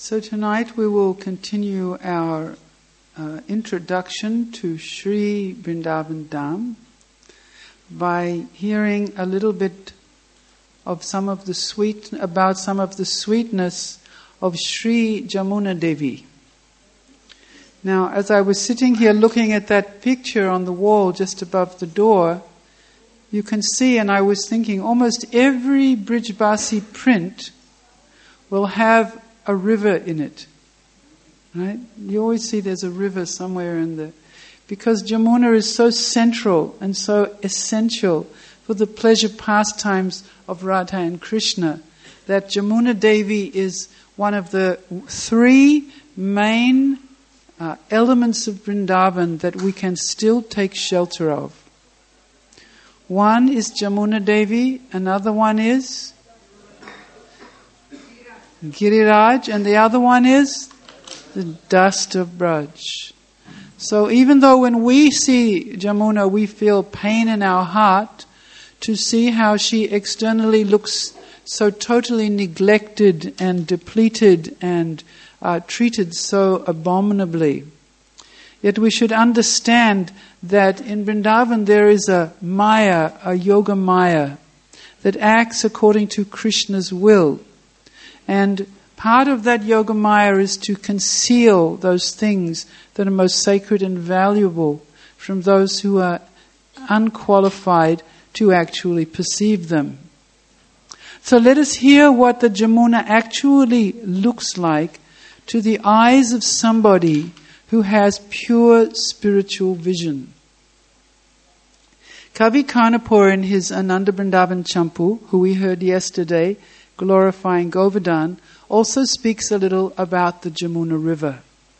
So tonight we will continue our introduction to Sri Vrindavan Dham by hearing a little bit of some of the sweetness of Sri Jamuna Devi. Now, as I was sitting here looking at that picture on the wall just above the door, you can see, and I was thinking, almost every Brijbasi print will have a river in it. Right? You always see there's a river somewhere in the... Because Jamuna is so central and so essential for the pleasure pastimes of Radha and Krishna, that Jamuna Devi is one of the three main elements of Vrindavan that we can still take shelter of. One is Jamuna Devi, another one is Giriraj, and the other one is the dust of Braj. So even though when we see Jamuna we feel pain in our heart to see how she externally looks so totally neglected and depleted and treated so abominably, yet we should understand that in Vrindavan there is a Maya, a Yoga Maya, that acts according to Krishna's will. And part of that Yoga Maya is to conceal those things that are most sacred and valuable from those who are unqualified to actually perceive them. So let us hear what the Jamuna actually looks like to the eyes of somebody who has pure spiritual vision. Kavi Karnapur in his Ananda Vrindavan Champu, who we heard yesterday, glorifying Govardhan, also speaks a little about the Jamuna River.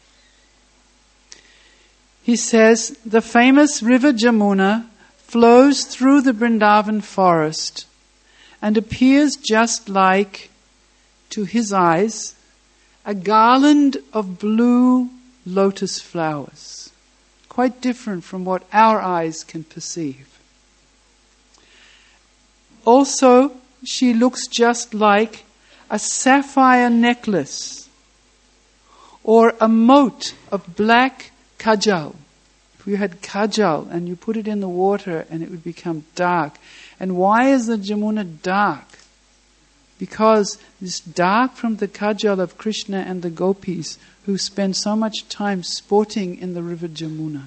He says, the famous river Jamuna flows through the Vrindavan forest and appears just like, to his eyes, a garland of blue lotus flowers. Quite different from what our eyes can perceive. Also, she looks just like a sapphire necklace or a mote of black kajal. If you had kajal and you put it in the water and it would become dark. And why is the Jamuna dark? Because it's dark from the kajal of Krishna and the gopis who spend so much time sporting in the river Jamuna.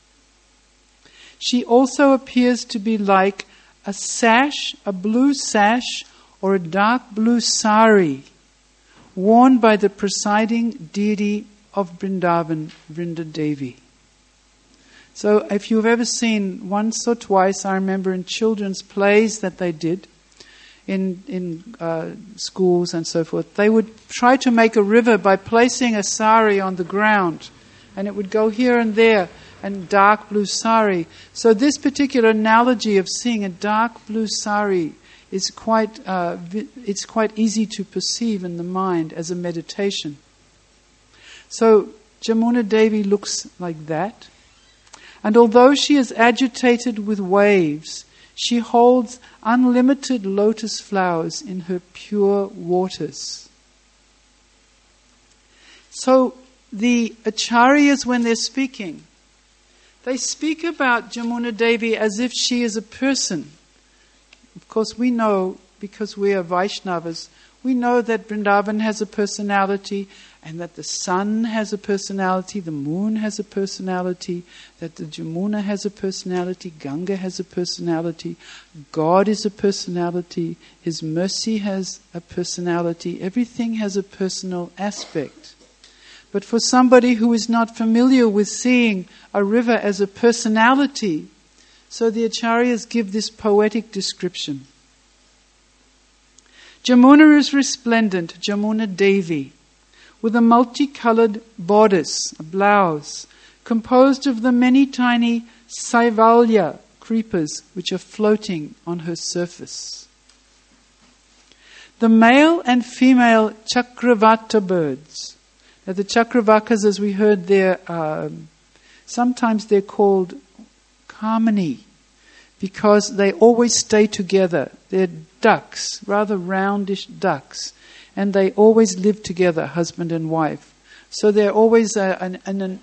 She also appears to be like a sash, a blue sash, or a dark blue sari worn by the presiding deity of Vrindavan, Vrinda Devi. So if you've ever seen, once or twice, I remember in children's plays that they did in schools and so forth, they would try to make a river by placing a sari on the ground, and it would go here and there, and dark blue sari. So this particular analogy of seeing a dark blue sari is it's quite easy to perceive in the mind as a meditation. So Jamuna Devi looks like that. And although she is agitated with waves, she holds unlimited lotus flowers in her pure waters. So the acharyas, when they're speaking, they speak about Jamuna Devi as if she is a person. Of course, we know, because we are Vaishnavas, we know that Vrindavan has a personality, and that the sun has a personality, the moon has a personality, that the Jamuna has a personality, Ganga has a personality, God is a personality, His mercy has a personality, everything has a personal aspect. But for somebody who is not familiar with seeing a river as a personality, so the acharyas give this poetic description. Jamuna is resplendent, Jamuna Devi, with a multicolored bodice, a blouse, composed of the many tiny saivalya creepers which are floating on her surface. The male and female chakravata birds. Now the chakravakas, as we heard there, sometimes they're called kamini, because they always stay together. They're ducks, rather roundish ducks. and they always live together, husband and wife. So they're always an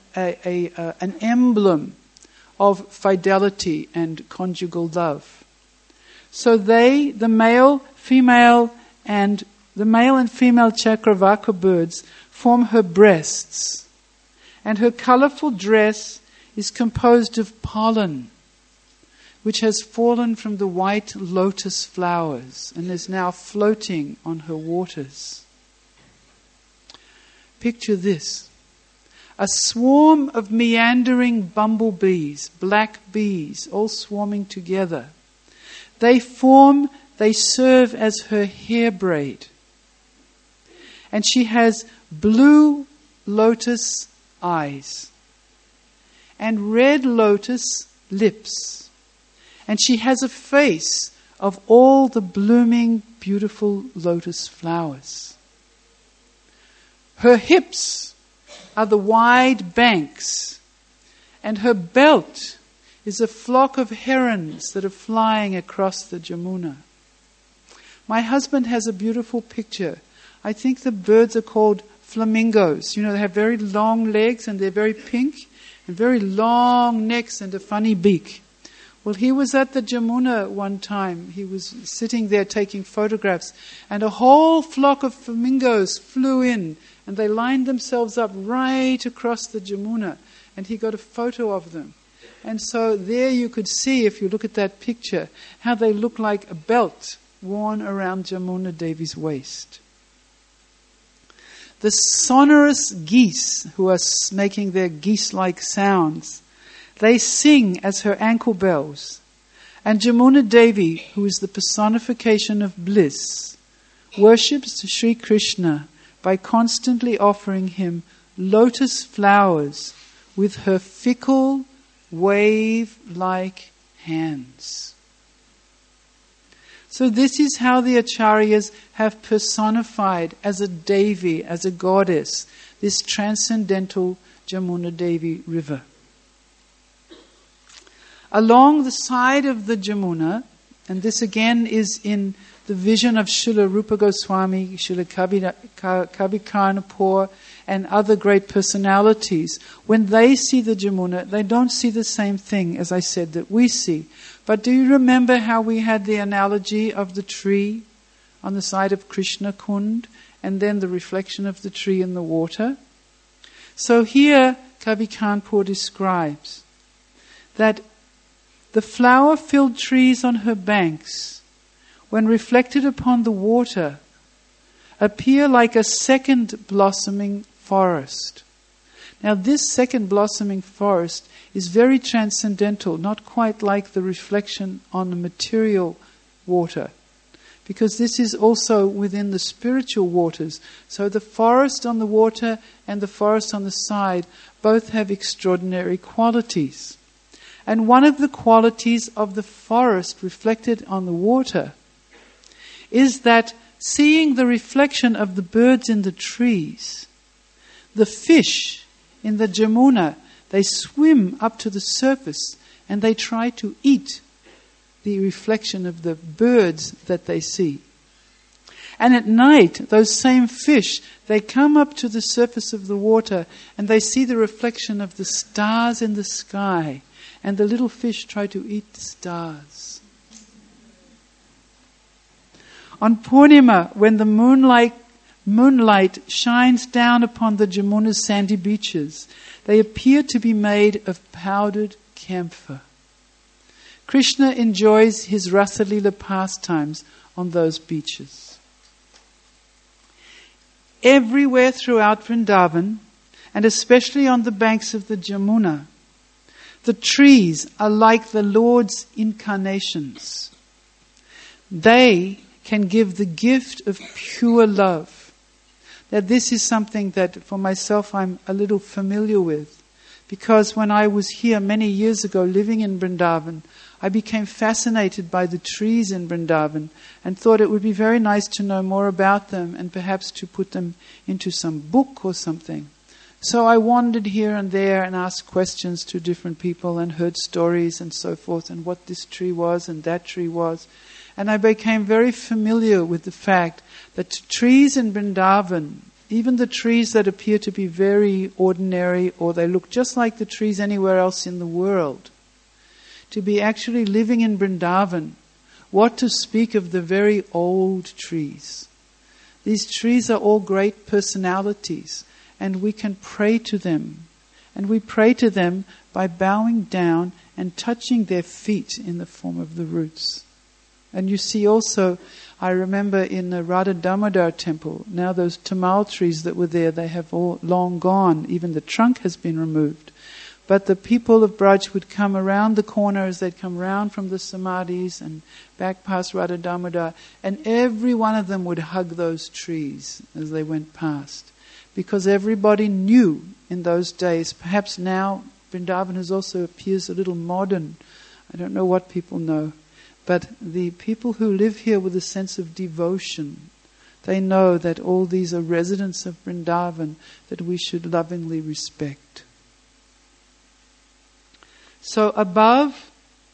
emblem of fidelity and conjugal love. So the male and female Chakravaka birds form her breasts, and her colorful dress is composed of pollen, which has fallen from the white lotus flowers and is now floating on her waters. Picture this: a swarm of meandering bumblebees, black bees, all swarming together. They serve as her hair braid. And she has blue lotus eyes and red lotus lips. And she has a face of all the blooming, beautiful lotus flowers. Her hips are the wide banks, and her belt is a flock of herons that are flying across the Jamuna. My husband has a beautiful picture. I think the birds are called flamingos. You know, they have very long legs and they're very pink, and very long necks and a funny beak. Well, he was at the Jamuna one time. He was sitting there taking photographs, and a whole flock of flamingos flew in, and they lined themselves up right across the Jamuna, and he got a photo of them. And so there you could see, if you look at that picture, how they look like a belt worn around Jamuna Devi's waist. The sonorous geese, who are making their geese-like sounds, they sing as her ankle bells. And Jamuna Devi, who is the personification of bliss, worships Sri Krishna by constantly offering him lotus flowers with her fickle, wave-like hands. So this is how the Acharyas have personified as a Devi, as a goddess, this transcendental Jamuna Devi river. Along the side of the Jamuna, and this again is in the vision of Srila Rupa Goswami, Srila Kavi Karnapur, and other great personalities, when they see the Jamuna, they don't see the same thing, as I said, that we see. But do you remember how we had the analogy of the tree on the side of Krishna Kund, and then the reflection of the tree in the water? So here, Kavi Karnapur describes that the flower-filled trees on her banks, when reflected upon the water, appear like a second blossoming forest. Now this second blossoming forest is very transcendental, not quite like the reflection on the material water, because this is also within the spiritual waters. So the forest on the water and the forest on the side both have extraordinary qualities. And one of the qualities of the forest reflected on the water is that seeing the reflection of the birds in the trees, the fish in the Jamuna, they swim up to the surface and they try to eat the reflection of the birds that they see. And at night, those same fish, they come up to the surface of the water and they see the reflection of the stars in the sky. And the little fish try to eat the stars. On Purnima, when the moonlight shines down upon the Jamuna's sandy beaches, they appear to be made of powdered camphor. Krishna enjoys his Rasa Leela pastimes on those beaches. Everywhere throughout Vrindavan, and especially on the banks of the Jamuna, the trees are like the Lord's incarnations. They can give the gift of pure love. Now this is something that for myself I'm a little familiar with, because when I was here many years ago living in Vrindavan, I became fascinated by the trees in Vrindavan and thought it would be very nice to know more about them and perhaps to put them into some book or something. So I wandered here and there and asked questions to different people and heard stories and so forth, and what this tree was and that tree was. And I became very familiar with the fact that trees in Vrindavan, even the trees that appear to be very ordinary or they look just like the trees anywhere else in the world, to be actually living in Vrindavan, what to speak of the very old trees. These trees are all great personalities, and we can pray to them. And we pray to them by bowing down and touching their feet in the form of the roots. And you see also, I remember in the Radha Damodar temple, now those tamal trees that were there, they have all long gone. Even the trunk has been removed. But the people of Braj would come around the corners, they'd come round from the samadhis and back past Radha Damodar, and every one of them would hug those trees as they went past. Because everybody knew in those days, perhaps now Vrindavan also appears a little modern. I don't know what people know. But the people who live here with a sense of devotion, they know that all these are residents of Vrindavan that we should lovingly respect. So above,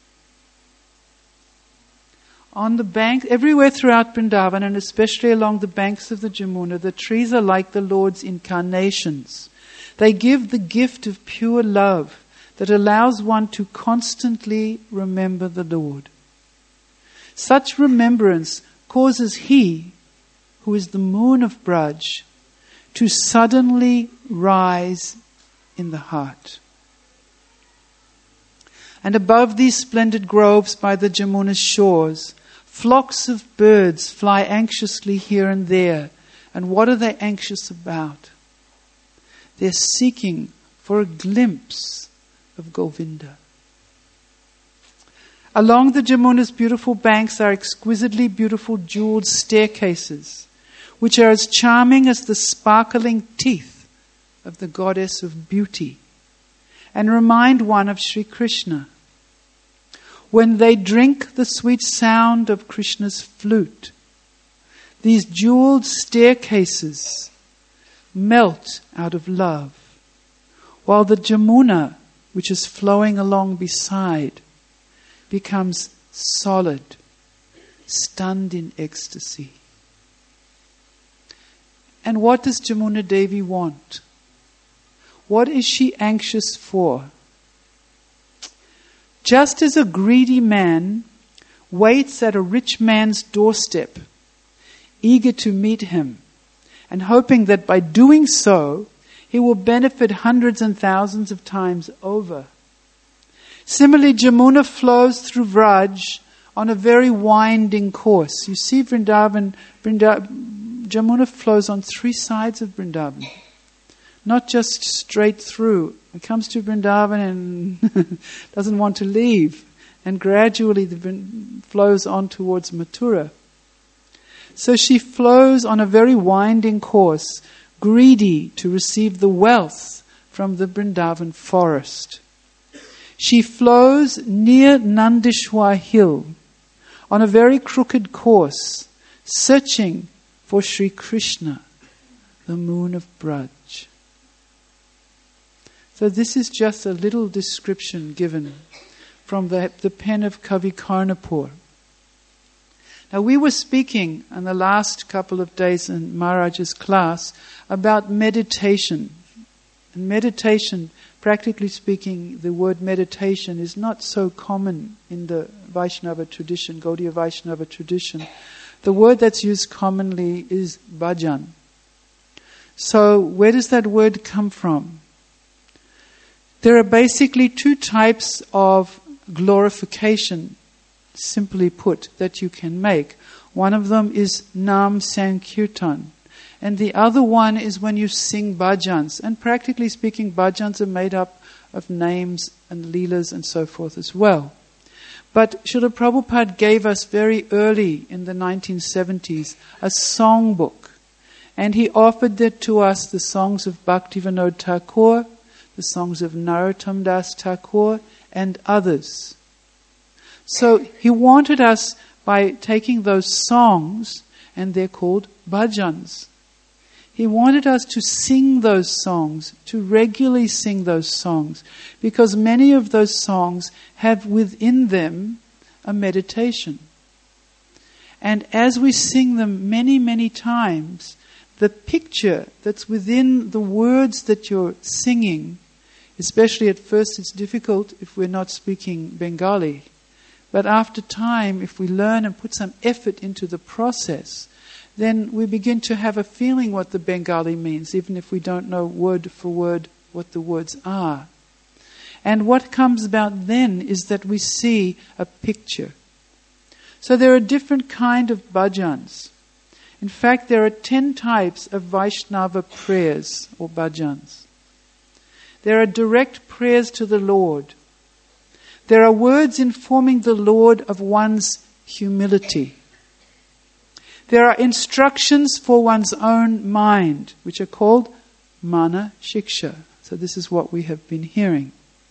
on the bank, everywhere throughout Vrindavan, and especially along the banks of the Jamuna, the trees are like the Lord's incarnations. They give the gift of pure love that allows one to constantly remember the Lord. Such remembrance causes He, who is the moon of Braj, to suddenly rise in the heart. And above these splendid groves by the Jamuna's shores, flocks of birds fly anxiously here and there. And what are they anxious about? They're seeking for a glimpse of Govinda. Along the Jamuna's beautiful banks are exquisitely beautiful jeweled staircases, which are as charming as the sparkling teeth of the goddess of beauty, and remind one of Sri Krishna. When they drink the sweet sound of Krishna's flute, these jeweled staircases melt out of love, while the Jamuna, which is flowing along beside, becomes solid, stunned in ecstasy. And what does Jamuna Devi want? What is she anxious for? Just as a greedy man waits at a rich man's doorstep, eager to meet him, and hoping that by doing so, he will benefit hundreds and thousands of times over. Similarly, Jamuna flows through Vraj on a very winding course. You see Jamuna flows on three sides of Vrindavan. Not just straight through. It comes to Vrindavan and doesn't want to leave. And gradually flows on towards Mathura. So she flows on a very winding course, greedy to receive the wealth from the Vrindavan forest. She flows near Nandishwar hill on a very crooked course, searching for Sri Krishna, the moon of Braj. So this is just a little description given from the pen of Kavi Karnapur. Now we were speaking in the last couple of days in Maharaj's class about meditation. And meditation, practically speaking, the word meditation is not so common in the Vaishnava tradition, Gaudiya Vaishnava tradition. The word that's used commonly is bhajan. So where does that word come from? There are basically two types of glorification, simply put, that you can make. One of them is Nam Sankirtan. And the other one is when you sing bhajans. And practically speaking, bhajans are made up of names and leelas and so forth as well. But Srila Prabhupada gave us very early in the 1970s a songbook. And he offered it to us, the songs of Bhaktivinoda Thakur, the songs of Narottam Das Thakur, and others. So he wanted us, by taking those songs, and they're called bhajans, he wanted us to sing those songs, to regularly sing those songs, because many of those songs have within them a meditation. And as we sing them many, many times, the picture that's within the words that you're singing, especially at first it's difficult if we're not speaking Bengali, but after time, if we learn and put some effort into the process, then we begin to have a feeling what the Bengali means, even if we don't know word for word what the words are. And what comes about then is that we see a picture. So there are different kind of bhajans. In fact, there are 10 types of Vaishnava prayers or bhajans. There are direct prayers to the Lord. There are words informing the Lord of one's humility. There are instructions for one's own mind, which are called mana shiksha. So this is what we have been hearing.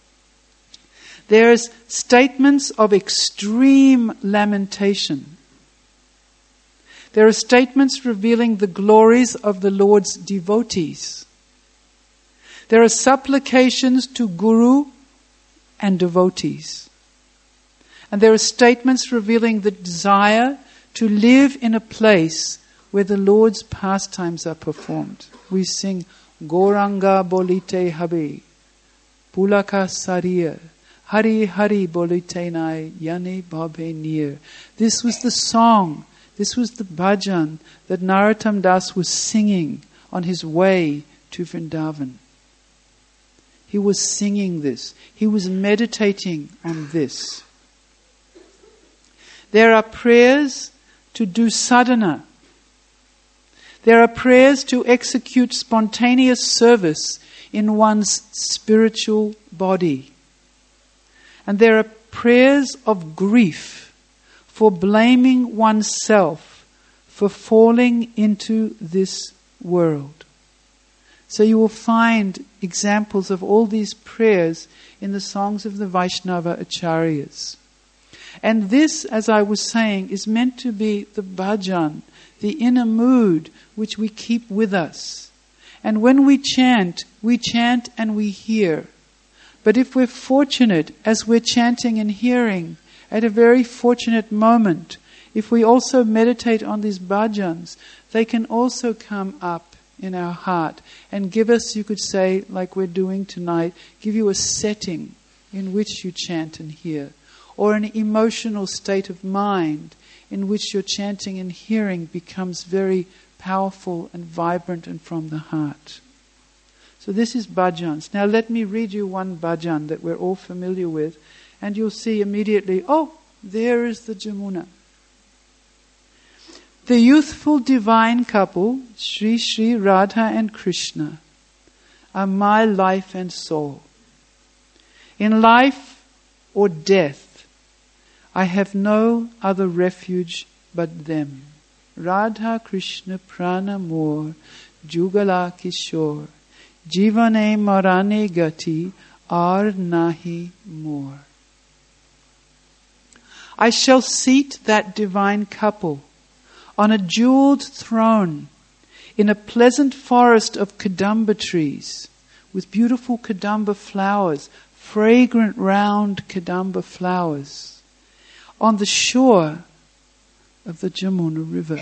There's statements of extreme lamentation. There are statements revealing the glories of the Lord's devotees. There are supplications to Guru and devotees. And there are statements revealing the desire to live in a place where the Lord's pastimes are performed. We sing Goranga Bolite Habe, Pulaka Sariya, Hari Hari Bolite Nai, Yani Bhabhe Nir. This was the song, this was the bhajan that Narottam Das was singing on his way to Vrindavan. He was singing this. He was meditating on this. There are prayers to do sadhana. There are prayers to execute spontaneous service in one's spiritual body. And there are prayers of grief for blaming oneself for falling into this world. So you will find examples of all these prayers in the songs of the Vaishnava Acharyas. And this, as I was saying, is meant to be the bhajan, the inner mood which we keep with us. And when we chant and we hear. But if we're fortunate, as we're chanting and hearing, at a very fortunate moment, if we also meditate on these bhajans, they can also come up in our heart and give us, you could say, like we're doing tonight, give you a setting in which you chant and hear, or an emotional state of mind in which your chanting and hearing becomes very powerful and vibrant and from the heart. So this is bhajans. Now let me read you one bhajan that we're all familiar with, and you'll see immediately, oh, there is the Jamuna. The youthful divine couple, Sri Sri Radha and Krishna, are my life and soul. In life or death, I have no other refuge but them. Radha Krishna Prana Mor, Jugala Kishore, Jivane Marane Gati, Ar Nahi More. I shall seat that divine couple on a jeweled throne in a pleasant forest of Kadamba trees with beautiful Kadamba flowers, fragrant round Kadamba flowers, on the shore of the Jamuna river.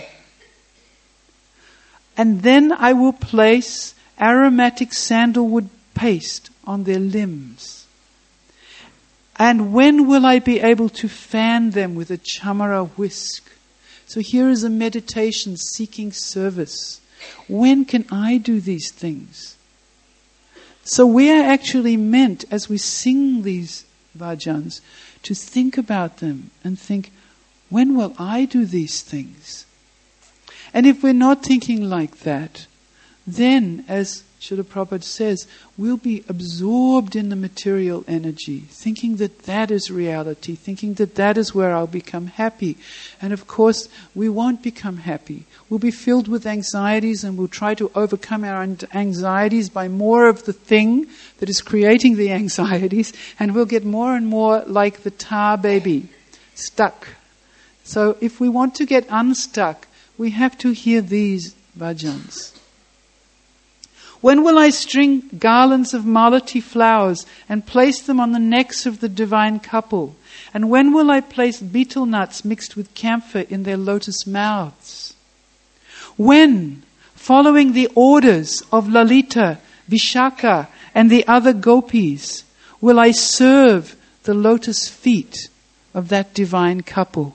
And then I will place aromatic sandalwood paste on their limbs. And when will I be able to fan them with a chamara whisk? So here is a meditation seeking service. When can I do these things? So we are actually meant, as we sing these bhajans, to think about them and think, when will I do these things? And if we're not thinking like that, then, as Srila Prabhupada says, we'll be absorbed in the material energy, thinking that that is reality, thinking that that is where I'll become happy. And of course, we won't become happy. We'll be filled with anxieties, and we'll try to overcome our anxieties by more of the thing that is creating the anxieties, and we'll get more and more like the tar baby, stuck. So if we want to get unstuck, we have to hear these bhajans. When will I string garlands of malati flowers and place them on the necks of the divine couple? And when will I place betel nuts mixed with camphor in their lotus mouths? When, following the orders of Lalita, Vishaka, and the other gopis, will I serve the lotus feet of that divine couple?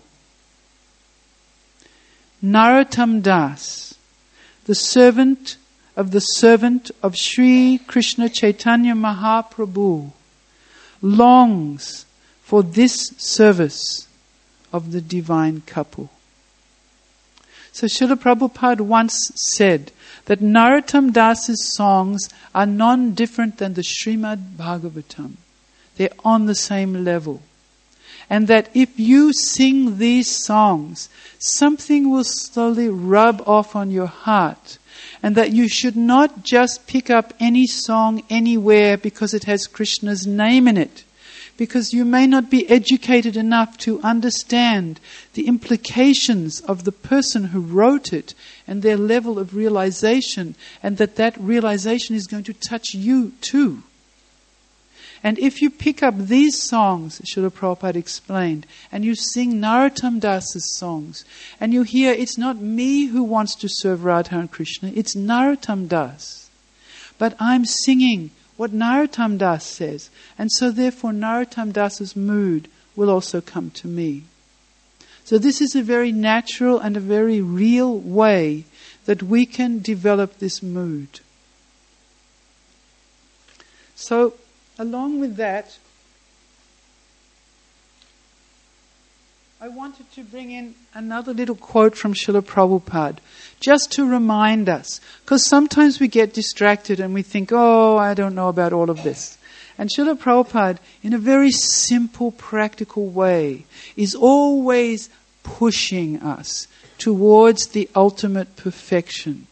Narottam Das, the servant of Sri Krishna Chaitanya Mahaprabhu, longs for this service of the divine couple. So Srila Prabhupada once said that Narottam Das's songs are non-different than the Srimad Bhagavatam. They're on the same level. And that if you sing these songs, something will slowly rub off on your heart. And that you should not just pick up any song anywhere because it has Krishna's name in it. Because you may not be educated enough to understand the implications of the person who wrote it and their level of realization, and that realization is going to touch you too. And if you pick up these songs, Srila Prabhupada explained, and you sing Narottam Das's songs, and you hear it's not me who wants to serve Radha and Krishna, it's Narottam Das. But I'm singing what Narottam Das says, and so therefore Narottam Das's mood will also come to me. So this is a very natural and a very real way that we can develop this mood. So, along with that, I wanted to bring in another little quote from Srila Prabhupada, just to remind us, because sometimes we get distracted and we think, oh, I don't know about all of this. And Srila Prabhupada, in a very simple, practical way, is always pushing us towards the ultimate perfection.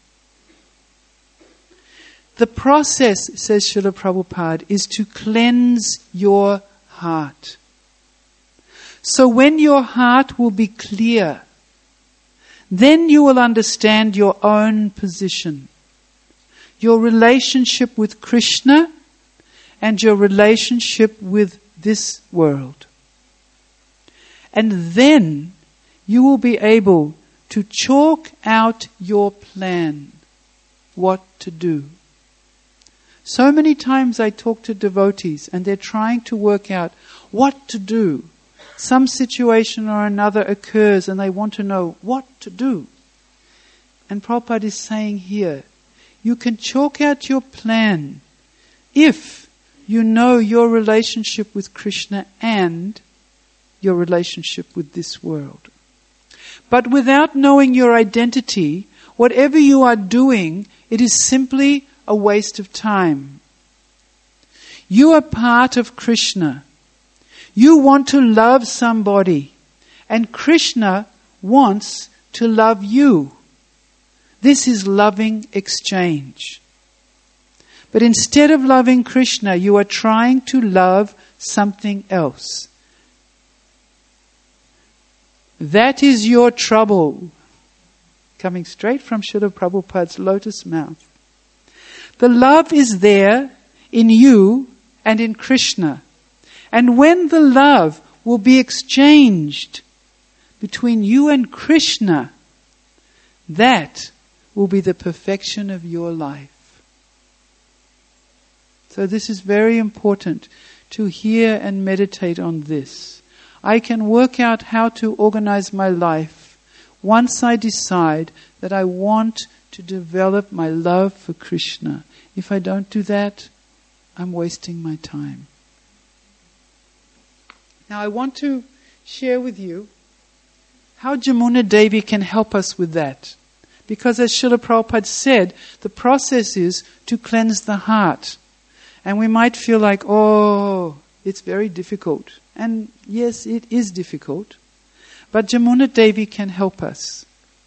The process, says Srila Prabhupada, is to cleanse your heart. So when your heart will be clear, then you will understand your own position, your relationship with Krishna, and your relationship with this world. And then you will be able to chalk out your plan, what to do. So many times I talk to devotees and they're trying to work out what to do. Some situation or another occurs and they want to know what to do. And Prabhupada is saying here, you can chalk out your plan if you know your relationship with Krishna and your relationship with this world. But without knowing your identity, whatever you are doing, it is simply a waste of time. You are part of Krishna. You want to love somebody, and Krishna wants to love you. This is loving exchange. But instead of loving Krishna, you are trying to love something else. That is your trouble. Coming straight from Srila Prabhupada's lotus mouth. The love is there in you and in Krishna. And when the love will be exchanged between you and Krishna, that will be the perfection of your life. So this is very important to hear and meditate on this. I can work out how to organize my life once I decide that I want to develop my love for Krishna. If I don't do that, I'm wasting my time. Now I want to share with you how Jamuna Devi can help us with that. Because as Srila Prabhupada said, the process is to cleanse the heart. And we might feel like, oh, it's very difficult. And yes, it is difficult. But Jamuna Devi can help us.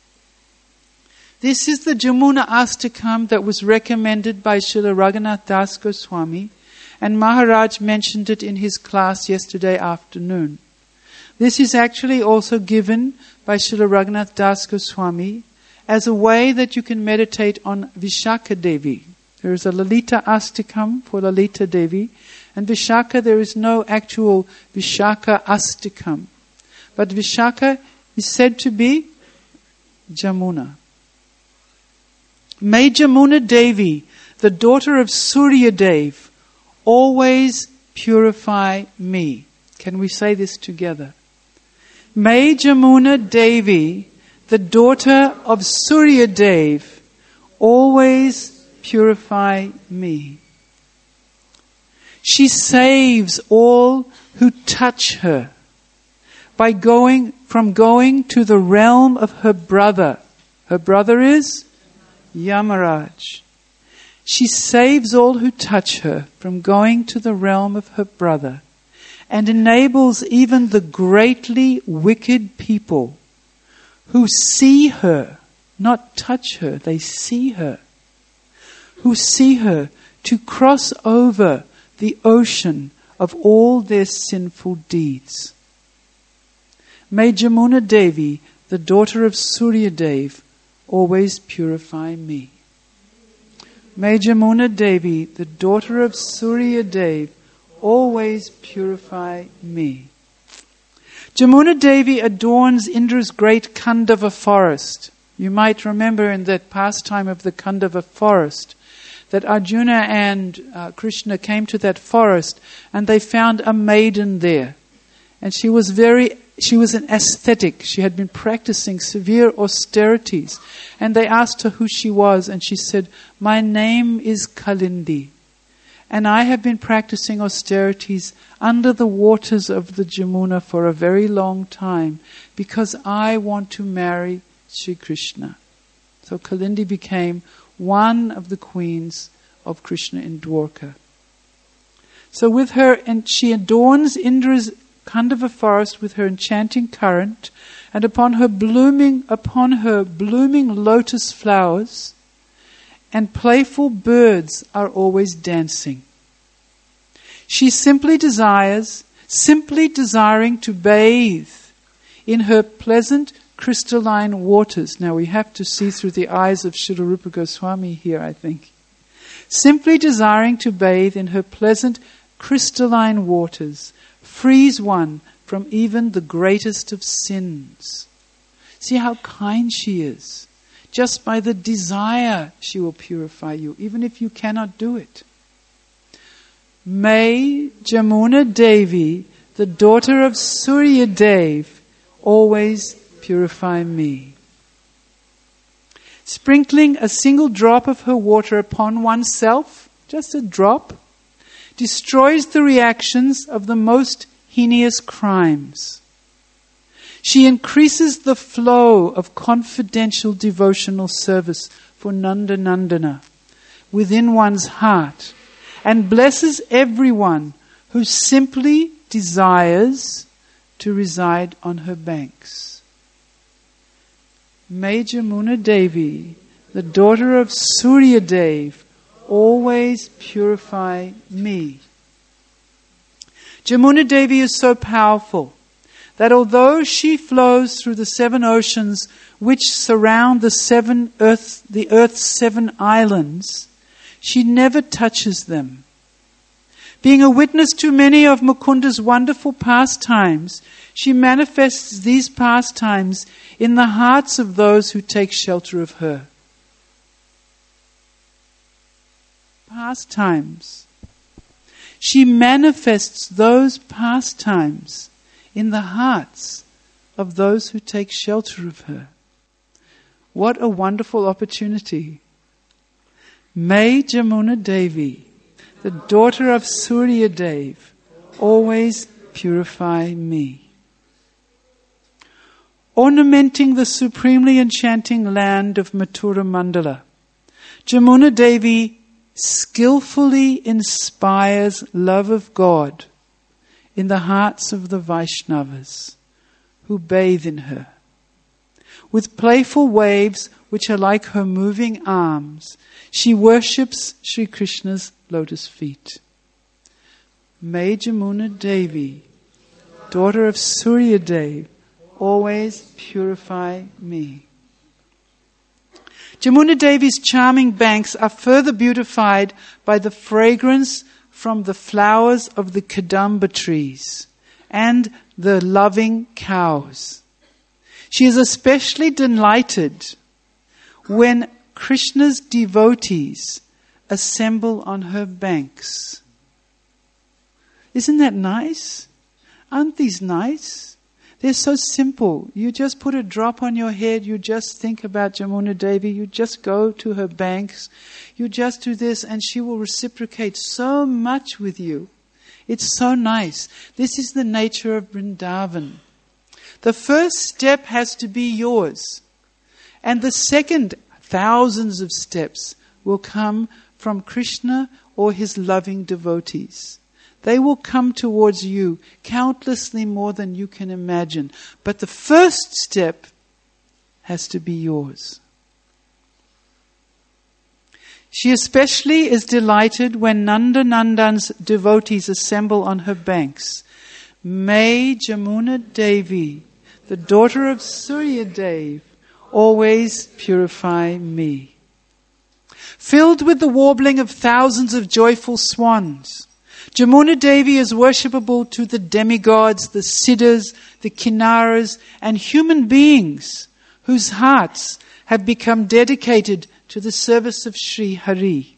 This is the Jamuna Astakam that was recommended by Srila Raghunath Das Goswami, and Maharaj mentioned it in his class yesterday afternoon. This is actually also given by Srila Raghunath Das Goswami as a way that you can meditate on Vishaka Devi. There is a Lalita Astikam for Lalita Devi, and Vishaka there is no actual Vishaka Astikam. But Vishaka is said to be Jamuna. May Jamuna Devi, the daughter of Surya Dev, always purify me. Can we say this together? May Jamuna Devi, the daughter of Surya Dev, always purify me. She saves all who touch her by going to the realm of her brother. Her brother is Yamaraj. She saves all who touch her from going to the realm of her brother, and enables even the greatly wicked people who see her, not touch her, they see her, who see her, to cross over the ocean of all their sinful deeds. May Jamuna Devi, the daughter of Surya Dev, always purify me. May Jamuna Devi, the daughter of Surya Dev, always purify me. Jamuna Devi adorns Indra's great Kandava forest. You might remember in that pastime of the Kandava forest that Arjuna and Krishna came to that forest and they found a maiden there. And she was an ascetic. She had been practicing severe austerities. And they asked her who she was, and she said, "My name is Kalindi. And I have been practicing austerities under the waters of the Jamuna for a very long time because I want to marry Sri Krishna." So Kalindi became one of the queens of Krishna in Dwarka. So with her, and she adorns Indra's Kandava forest with her enchanting current, and upon her blooming lotus flowers, and playful birds are always dancing. She simply desiring to bathe in her pleasant crystalline waters. Now we have to see through the eyes of Srila Rupa Goswami here, I think. Simply desiring to bathe in her pleasant crystalline waters frees one from even the greatest of sins. See how kind she is. Just by the desire, she will purify you, even if you cannot do it. May Jamuna Devi, the daughter of Surya Dev, always purify me. Sprinkling a single drop of her water upon oneself, just a drop, destroys the reactions of the most heinous crimes. She increases the flow of confidential devotional service for Nanda Nandana within one's heart, and blesses everyone who simply desires to reside on her banks. May Jamuna Devi, the daughter of Surya Dev, always purify me. Jamuna Devi is so powerful that although she flows through the 7 oceans which surround the earth's 7 islands, she never touches them. Being a witness to many of Mukunda's wonderful pastimes, she manifests these pastimes in the hearts of those who take shelter of her. Pastimes. She manifests those pastimes in the hearts of those who take shelter of her. What a wonderful opportunity. May Jamuna Devi, the daughter of Surya Dev, always purify me. Ornamenting the supremely enchanting land of Mathura Mandala, Jamuna Devi skillfully inspires love of God in the hearts of the Vaishnavas who bathe in her. With playful waves which are like her moving arms, she worships Sri Krishna's lotus feet. May Jamuna Devi, daughter of Surya Dev, always purify me. Jamuna Devi's charming banks are further beautified by the fragrance from the flowers of the Kadamba trees and the loving cows. She is especially delighted when Krishna's devotees assemble on her banks. Isn't that nice? Aren't these nice? They're so simple. You just put a drop on your head, you just think about Jamuna Devi, you just go to her banks, you just do this, and she will reciprocate so much with you. It's so nice. This is the nature of Vrindavan. The first step has to be yours. And the second, thousands of steps will come from Krishna or his loving devotees. They will come towards you countlessly more than you can imagine. But the first step has to be yours. She especially is delighted when Nanda Nandan's devotees assemble on her banks. May Jamuna Devi, the daughter of Suryadev, always purify me. Filled with the warbling of thousands of joyful swans, Jamuna Devi is worshipable to the demigods, the siddhas, the kinnaras, and human beings whose hearts have become dedicated to the service of Sri Hari.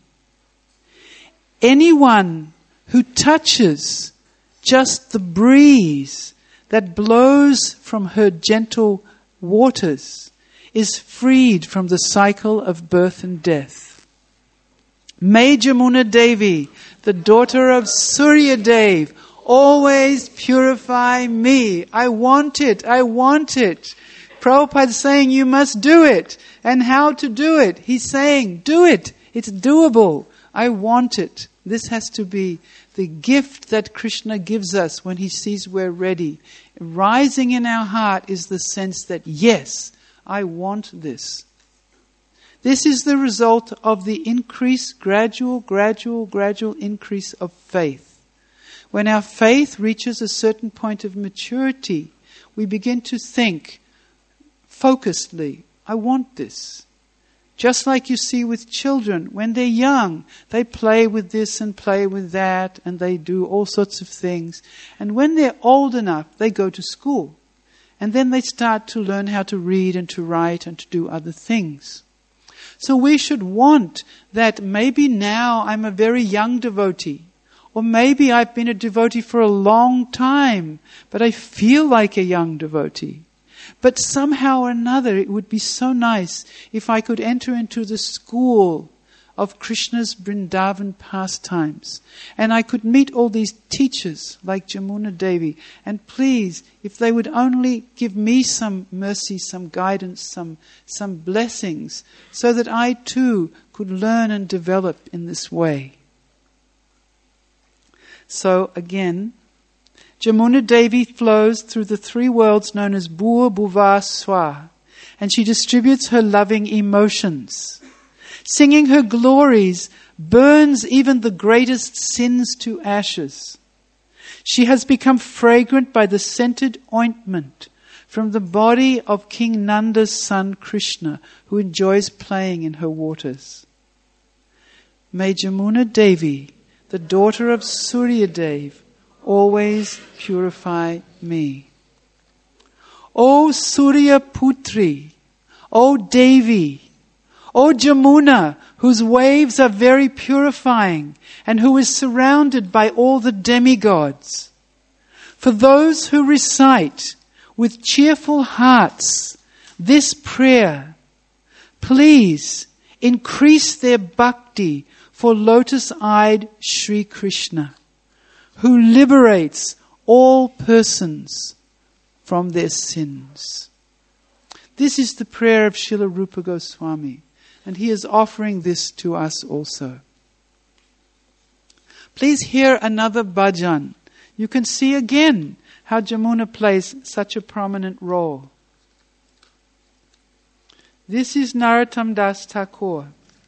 Anyone who touches just the breeze that blows from her gentle waters is freed from the cycle of birth and death. May Jamuna Devi, the daughter of Suryadev, always purify me. I want it. I want it. Prabhupada is saying you must do it. And how to do it? He's saying, do it. It's doable. I want it. This has to be the gift that Krishna gives us when he sees we're ready. Rising in our heart is the sense that, yes, I want this. This is the result of the increase, gradual increase of faith. When our faith reaches a certain point of maturity, we begin to think focusedly, I want this. Just like you see with children, when they're young, they play with this and play with that, and they do all sorts of things. And when they're old enough, they go to school. And then they start to learn how to read and to write and to do other things. So we should want that maybe now I'm a very young devotee, or maybe I've been a devotee for a long time, but I feel like a young devotee. But somehow or another it would be so nice if I could enter into the school of Krishna's Vrindavan pastimes. And I could meet all these teachers like Jamuna Devi. And please, if they would only give me some mercy, some guidance, some blessings, so that I too could learn and develop in this way. So again, Jamuna Devi flows through the three worlds known as Bhuva, Bhuva, Swa, and she distributes her loving emotions. Singing her glories burns even the greatest sins to ashes. She has become fragrant by the scented ointment from the body of King Nanda's son Krishna, who enjoys playing in her waters. May Jamuna Devi, the daughter of Suryadev, always purify me. O Surya Putri, O Devi, O Jamuna, whose waves are very purifying and who is surrounded by all the demigods. For those who recite with cheerful hearts this prayer, please increase their bhakti for lotus-eyed Sri Krishna, who liberates all persons from their sins. This is the prayer of Srila Rupa Goswami, and he is offering this to us also. Please hear another bhajan. You can see again how Jamuna plays such a prominent role. This is Narottam Das Thakur.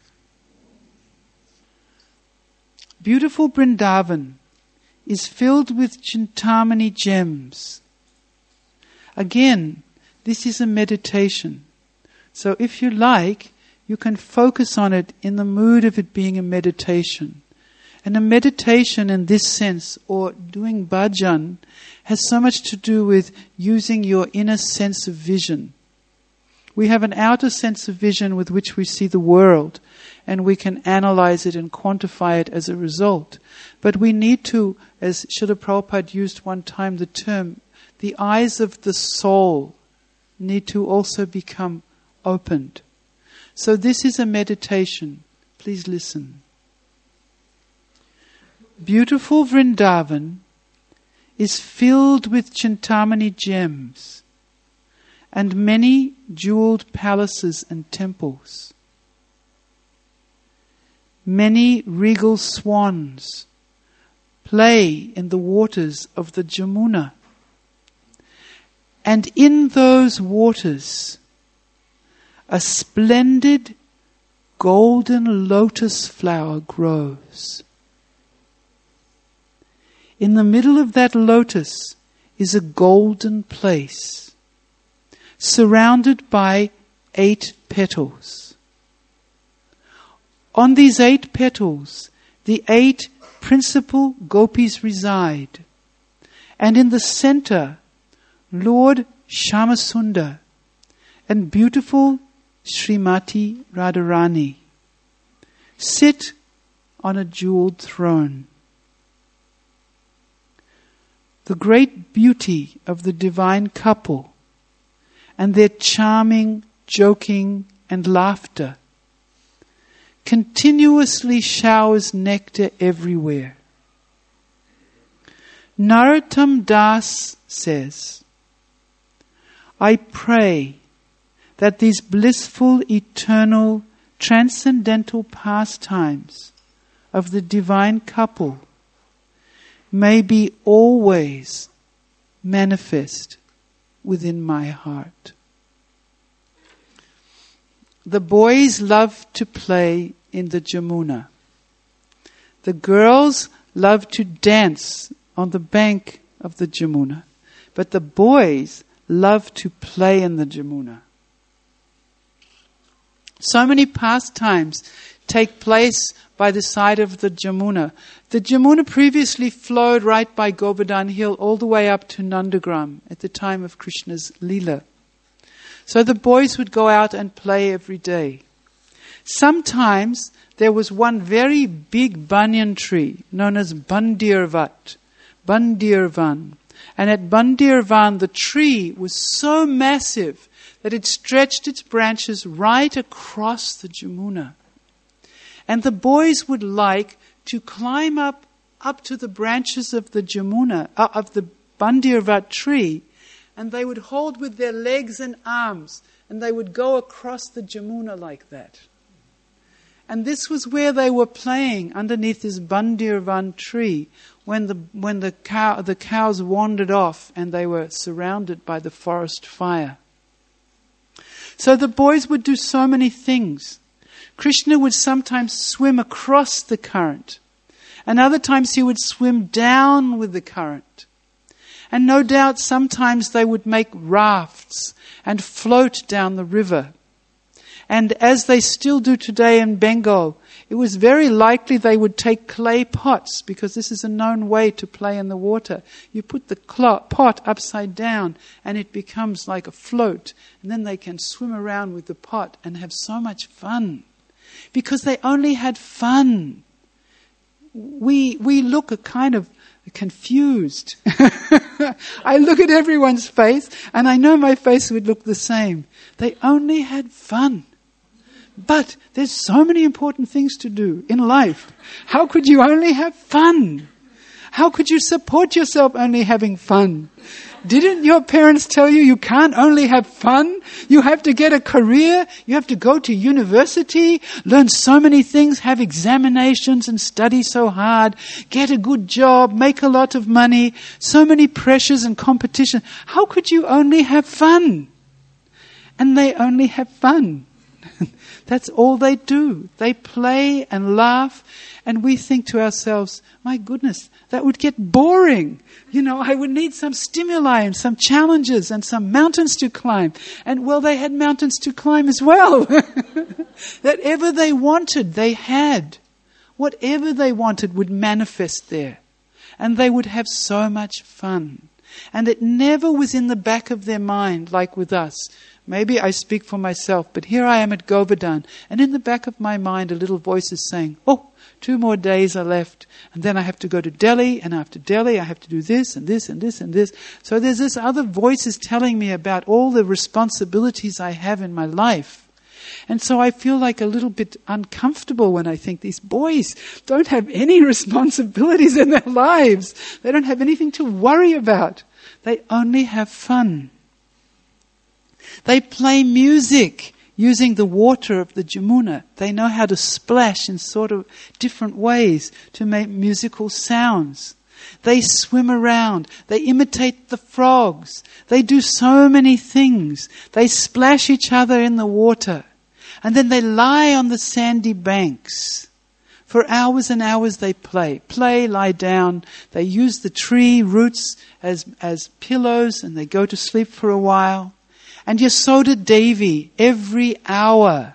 Beautiful Vrindavan is filled with Chintamani gems. Again, this is a meditation. So if you like, you can focus on it in the mood of it being a meditation. And a meditation in this sense, or doing bhajan, has so much to do with using your inner sense of vision. We have an outer sense of vision with which we see the world, and we can analyze it and quantify it as a result. But we need to, as Srila Prabhupada used one time the term, the eyes of the soul need to also become opened. So this is a meditation. Please listen. Beautiful Vrindavan is filled with Chintamani gems and many jeweled palaces and temples. Many regal swans play in the waters of the Jamuna. And in those waters, a splendid golden lotus flower grows. In the middle of that lotus is a golden place, surrounded by 8 petals. On these 8 petals, the 8 principal gopis reside. And in the center, Lord Shyamasundar and beautiful Srimati Radharani sit on a jeweled throne. The great beauty of the divine couple and their charming joking and laughter continuously showers nectar everywhere. Narottam Das says, I pray that these blissful, eternal, transcendental pastimes of the divine couple may be always manifest within my heart. The boys love to play in the Jamuna. The girls love to dance on the bank of the Jamuna. But the boys love to play in the Jamuna. So many pastimes take place by the side of the Jamuna. The Jamuna previously flowed right by Govardhan Hill all the way up to Nandagram at the time of Krishna's Leela. So the boys would go out and play every day. Sometimes there was one very big banyan tree known as Bandirvan. And at Bandirvan the tree was so massive that it stretched its branches right across the Jamuna. And the boys would like to climb up to the branches of the Jamuna, of the Bandirvan tree, and they would hold with their legs and arms, and they would go across the Jamuna like that. And this was where they were playing underneath this Bandirvan tree when the cows wandered off and they were surrounded by the forest fire. So the boys would do so many things. Krishna would sometimes swim across the current, and other times he would swim down with the current. And no doubt sometimes they would make rafts and float down the river. And as they still do today in Bengal, it was very likely they would take clay pots, because this is a known way to play in the water. You put the pot upside down and it becomes like a float, and then they can swim around with the pot and have so much fun. Because they only had fun. We look a kind of confused. I look at everyone's face and I know my face would look the same. They only had fun. But there's so many important things to do in life. How could you only have fun? How could you support yourself only having fun? Didn't your parents tell you you can't only have fun? You have to get a career. You have to go to university, learn so many things, have examinations and study so hard, get a good job, make a lot of money, so many pressures and competition. How could you only have fun? And they only have fun. That's all they do. They play and laugh, and we think to ourselves, my goodness, that would get boring. I would need some stimuli and some challenges and some mountains to climb. And well, they had mountains to climb as well. Whatever they wanted, they had. Whatever they wanted would manifest there. And they would have so much fun. And it never was in the back of their mind like with us. Maybe I speak for myself, but here I am at Govardhan, and in the back of my mind a little voice is saying, 2 more days are left, and then I have to go to Delhi, and after Delhi I have to do this and this and this and this. So there's this other voices telling me about all the responsibilities I have in my life. And so I feel like a little bit uncomfortable when I think these boys don't have any responsibilities in their lives. They don't have anything to worry about. They only have fun. They play music using the water of the Jamuna. They know how to splash in sort of different ways to make musical sounds. They swim around. They imitate the frogs. They do so many things. They splash each other in the water. And then they lie on the sandy banks. For hours and hours they play. Play, lie down. They use the tree roots as pillows, and they go to sleep for a while. And Yasoda Devi, every hour,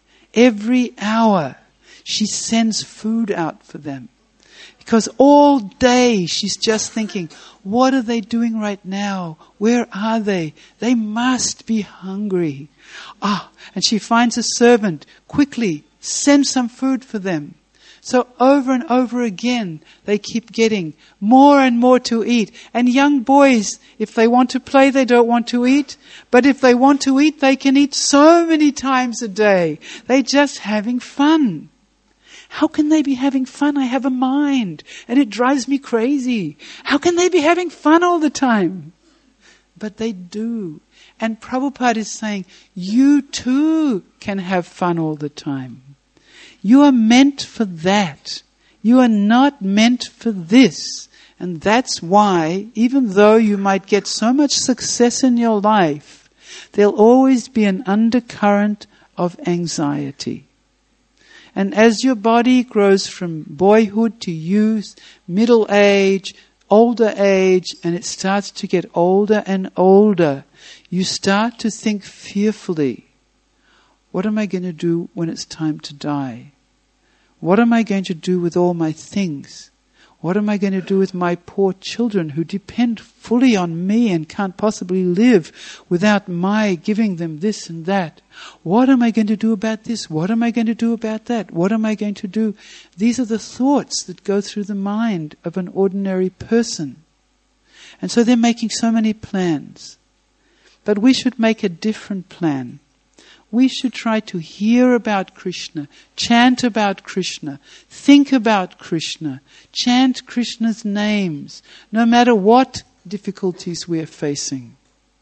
she sends food out for them. Because all day she's just thinking, what are they doing right now? Where are they? They must be hungry. And she finds a servant, quickly send some food for them. So over and over again, they keep getting more and more to eat. And young boys, if they want to play, they don't want to eat. But if they want to eat, they can eat so many times a day. They're just having fun. How can they be having fun? I have a mind, and it drives me crazy. How can they be having fun all the time? But they do. And Prabhupada is saying, you too can have fun all the time. You are meant for that. You are not meant for this. And that's why, even though you might get so much success in your life, there'll always be an undercurrent of anxiety. And as your body grows from boyhood to youth, middle age, older age, and it starts to get older and older, you start to think fearfully, what am I going to do when it's time to die? What am I going to do with all my things? What am I going to do with my poor children who depend fully on me and can't possibly live without my giving them this and that? What am I going to do about this? What am I going to do about that? What am I going to do? These are the thoughts that go through the mind of an ordinary person. And so they're making so many plans. But we should make a different plan. We should try to hear about Krishna, chant about Krishna, think about Krishna, chant Krishna's names, no matter what difficulties we are facing.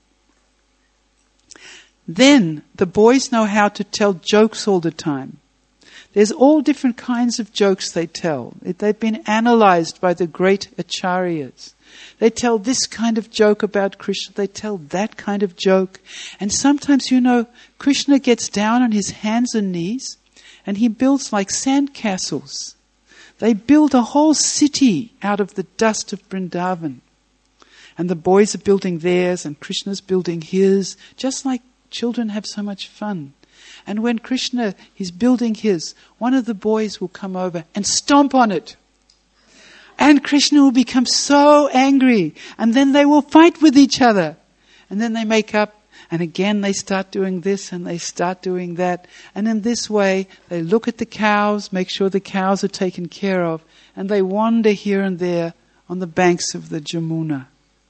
Then the boys know how to tell jokes all the time. There's all different kinds of jokes they tell. They've been analyzed by the great acharyas. They tell this kind of joke about Krishna. They tell that kind of joke. And sometimes, Krishna gets down on his hands and knees and he builds like sand castles. They build a whole city out of the dust of Vrindavan. And the boys are building theirs and Krishna's building his, just like children have so much fun. And when Krishna is building his, one of the boys will come over and stomp on it. And Krishna will become so angry. And then they will fight with each other. And then they make up. And again they start doing this and they start doing that. And in this way, they look at the cows, make sure the cows are taken care of. And they wander here and there on the banks of the Jamuna.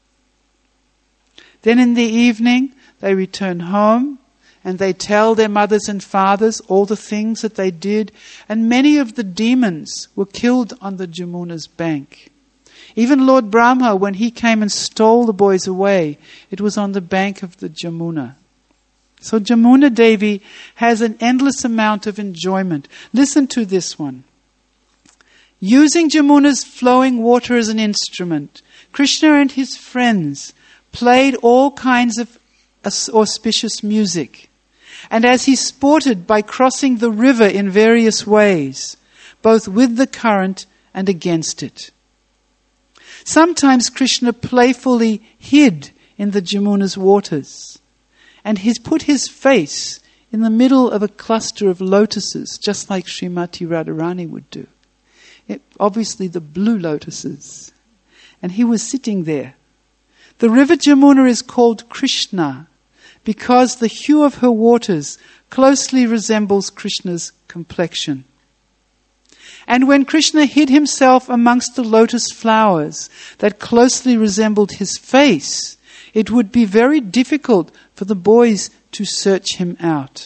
Then in the evening, they return home. And they tell their mothers and fathers all the things that they did. And many of the demons were killed on the Jamuna's bank. Even Lord Brahma, when he came and stole the boys away, it was on the bank of the Jamuna. So Jamuna Devi has an endless amount of enjoyment. Listen to this one. Using Jamuna's flowing water as an instrument, Krishna and his friends played all kinds of auspicious music. and as he sported by crossing the river in various ways, both with the current and against it. Sometimes Krishna playfully hid in the Jamuna's waters, and he put his face in the middle of a cluster of lotuses, just like Srimati Radharani would do. Obviously the blue lotuses. And he was sitting there. The river Jamuna is called Krishna because the hue of her waters closely resembles Krishna's complexion. And when Krishna hid himself amongst the lotus flowers that closely resembled his face, it would be very difficult for the boys to search him out.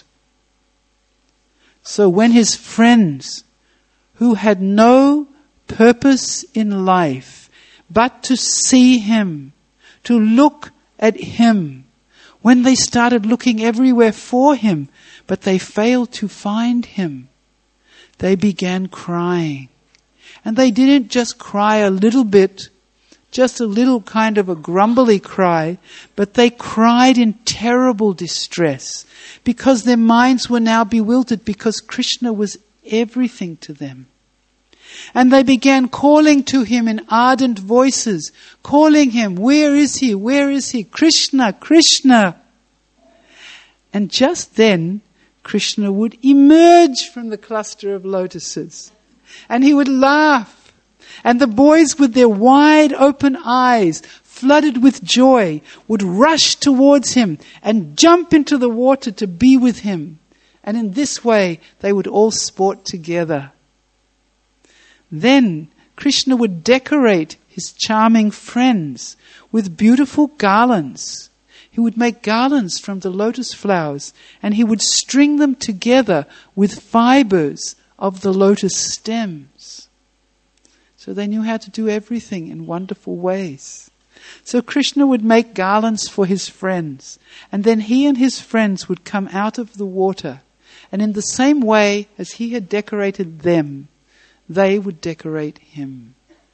So when his friends, who had no purpose in life but to see him, to look at him, when they started looking everywhere for him, but they failed to find him, they began crying. And they didn't just cry a little bit, just a little kind of a grumbly cry, but they cried in terrible distress because their minds were now bewildered because Krishna was everything to them. And they began calling to him in ardent voices, calling him, "Where is he? Where is he? Krishna, Krishna." And just then, Krishna would emerge from the cluster of lotuses. And he would laugh. And the boys with their wide open eyes, flooded with joy, would rush towards him and jump into the water to be with him. And in this way, they would all sport together. Then Krishna would decorate his charming friends with beautiful garlands. He would make garlands from the lotus flowers and he would string them together with fibers of the lotus stems. So they knew how to do everything in wonderful ways. So Krishna would make garlands for his friends, and then he and his friends would come out of the water, and in the same way as he had decorated them, they would decorate him.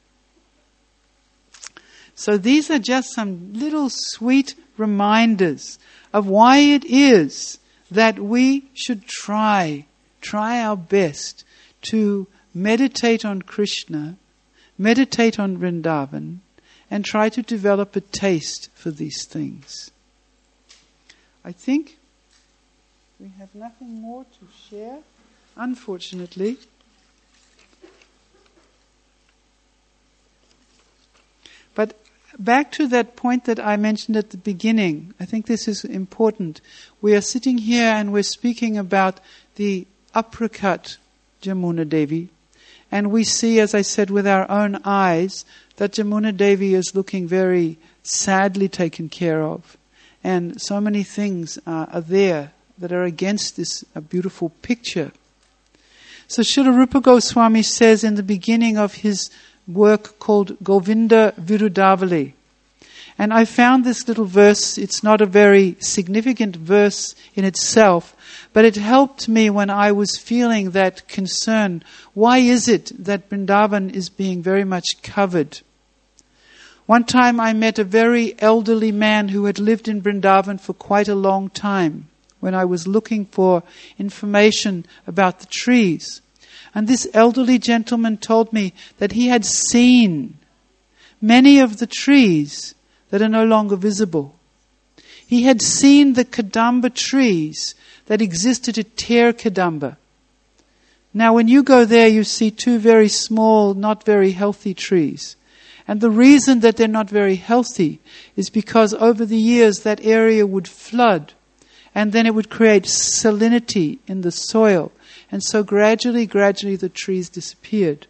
So these are just some little sweet reminders of why it is that we should try our best to meditate on Krishna, meditate on Vrindavan, and try to develop a taste for these things. I think we have nothing more to share, unfortunately. But back to that point that I mentioned at the beginning, I think this is important. We are sitting here and we're speaking about the apricot Jamuna Devi. And we see, as I said, with our own eyes, that Jamuna Devi is looking very sadly taken care of. And so many things are there that are against this beautiful picture. So Srila Rupa Goswami says in the beginning of his work called Govinda Virudavali. And I found this little verse, it's not a very significant verse in itself, but it helped me when I was feeling that concern. Why is it that Vrindavan is being very much covered? One time I met a very elderly man who had lived in Vrindavan for quite a long time when I was looking for information about the trees. And this elderly gentleman told me that he had seen many of the trees that are no longer visible. He had seen the Kadamba trees that existed at Ter Kadamba. Now when you go there, you see two very small, not very healthy trees. And the reason that they're not very healthy is because over the years that area would flood and then it would create salinity in the soil. And so gradually the trees disappeared.